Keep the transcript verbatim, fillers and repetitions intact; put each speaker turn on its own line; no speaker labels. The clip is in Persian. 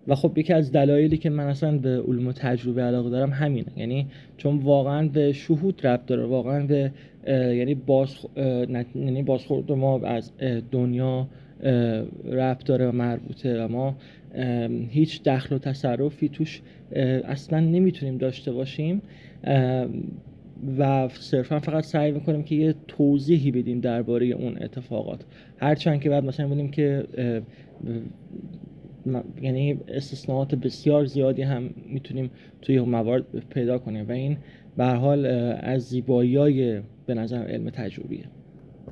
و خب یکی از دلایلی که من اصلا به علوم تجربه علاقه دارم همینه، یعنی چون واقعا به شهود ربط داره، واقعا به یعنی باز یعنی بازخورد ما از دنیا ربط داره و مربوطه و ما هیچ دخل و تصرفی توش اصلا نمیتونیم داشته باشیم و صرفا فقط سعی میکنیم که یه توضیحی بدیم درباره اون اتفاقات، هرچند که بعد مثلا بودیم که یعنی استثناءات بسیار زیادی هم میتونیم توی موارد پیدا کنیم و این به هر حال از زیبایی‌های به نظر علم تجربیه.